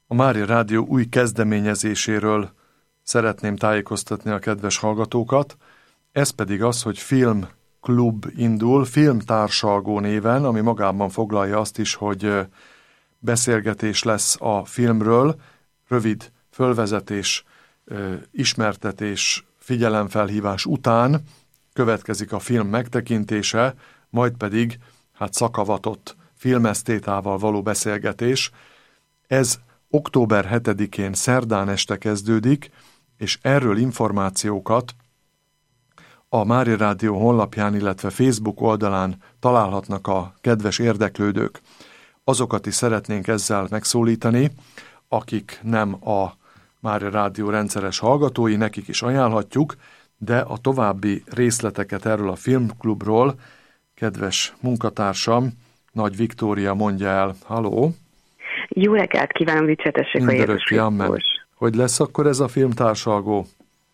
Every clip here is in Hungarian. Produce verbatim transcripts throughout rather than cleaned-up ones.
A Mária Rádió új kezdeményezéséről szeretném tájékoztatni a kedves hallgatókat. Ez pedig az, hogy filmklub indul, filmtársalgó néven, ami magában foglalja azt is, hogy beszélgetés lesz a filmről, rövid fölvezetés, ismertetés, figyelemfelhívás után következik a film megtekintése, majd pedig hát szakavatott filmesztétával való beszélgetés. Ez október hetedikén szerdán este kezdődik, és erről információkat a Mária Rádió honlapján, illetve Facebook oldalán találhatnak a kedves érdeklődők. Azokat is szeretnénk ezzel megszólítani, akik nem a Mária Rádió rendszeres hallgatói, nekik is ajánlhatjuk, de a további részleteket erről a filmklubról kedves munkatársam, Nagy Viktória mondja el. Halló! Jó reggelt kívánom, dicséretessék a Jézus Krisztus! Hogy lesz akkor ez a filmtársalgó?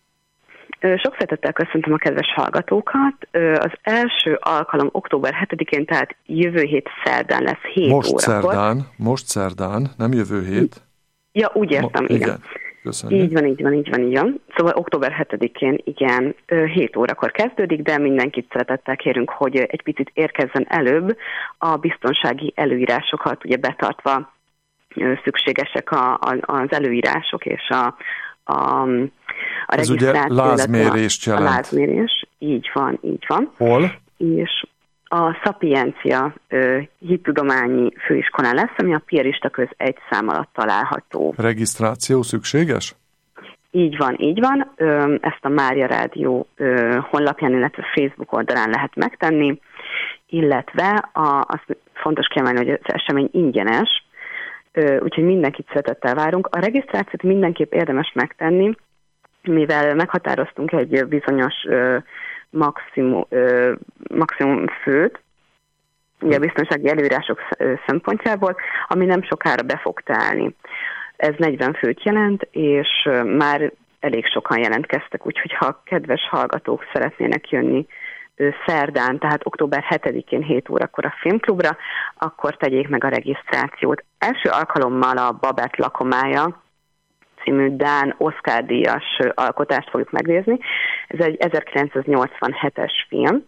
Sok szeretettel köszöntöm a kedves hallgatókat. Az első alkalom október hetedikén, tehát jövő hét szerdán lesz hét most órakor. Szerdán, most szerdán, nem jövő hét. Ja, úgy értem, Ma, igen. igen. Köszönjük. Így van, így van, így van, így van. Szóval október hetedikén, igen, hét órakor kezdődik, de mindenkit szeretettel kérünk, hogy egy picit érkezzen előbb, a biztonsági előírásokat ugye betartva szükségesek a, a, az előírások és a, a, a ez ugye lázmérést jelent. A lázmérés, így van, így van. Hol? És a Szapiencia hittudományi főiskolán lesz, ami a Pierista köz egy szám alatt található. Regisztráció szükséges? Így van, így van. Ö, ezt a Mária Rádió ö, honlapján, illetve Facebook oldalán lehet megtenni, illetve a, azt fontos kiemelni, hogy az esemény ingyenes, ö, úgyhogy mindenkit szeretettel várunk. A regisztrációt mindenképp érdemes megtenni, mivel meghatároztunk egy bizonyos ö, maximum, ö, maximum főt, ugye a biztonsági előírások szempontjából, ami nem sokára be fog telni. Ez negyven főt jelent, és már elég sokan jelentkeztek, úgyhogy ha kedves hallgatók szeretnének jönni szerdán, tehát október hetedikén hét órakor a filmklubra, akkor tegyék meg a regisztrációt. Első alkalommal a Babett lakomája című dán Oscar-díjas alkotást fogjuk megnézni. Ez egy ezerkilencszáznyolcvanhetes film.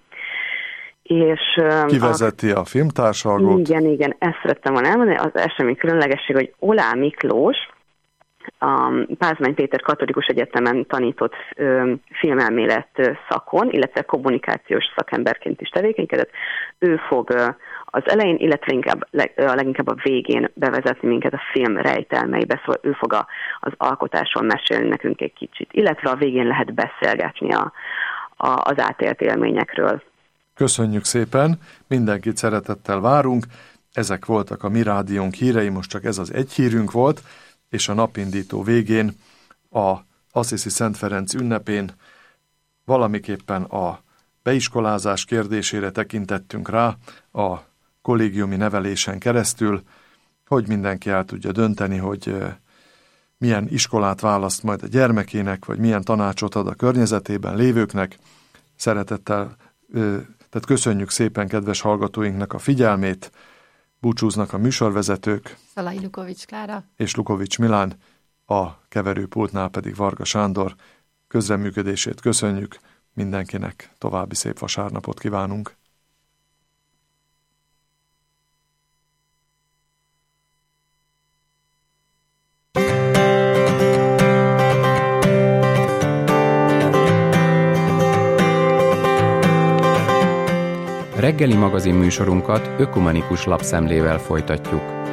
És, Ki vezeti a, a filmtársalgót? Igen, igen, ezt szerettem volna elmondani. Az esemény különlegesség, hogy Olá Miklós, a Pázmány Péter Katolikus Egyetemen tanított ö, filmelmélet szakon, illetve kommunikációs szakemberként is tevékenykedett. Ő fog ö, az elején, illetve inkább, leg, ö, leginkább a végén bevezetni minket a film rejtelmeibe, szóval ő fog a, az alkotásról mesélni nekünk egy kicsit, illetve a végén lehet beszélgetni a, a, az átélt élményekről. Köszönjük szépen, mindenkit szeretettel várunk. Ezek voltak a Mi Rádiónk hírei, most csak ez az egy hírünk volt, és a napindító végén a Assisi Szent Ferenc ünnepén valamiképpen a beiskolázás kérdésére tekintettünk rá a kollégiumi nevelésen keresztül, hogy mindenki el tudja dönteni, hogy milyen iskolát választ majd a gyermekének, vagy milyen tanácsot ad a környezetében lévőknek. Szeretettel, tehát köszönjük szépen kedves hallgatóinknak a figyelmét, búcsúznak a műsorvezetők, Szalai Lukovics Klára és Lukovics Milán, a keverőpultnál pedig Varga Sándor. Közreműködését köszönjük, mindenkinek további szép vasárnapot kívánunk. Reggeli magazin műsorunkat ökumenikus lapszemlével folytatjuk.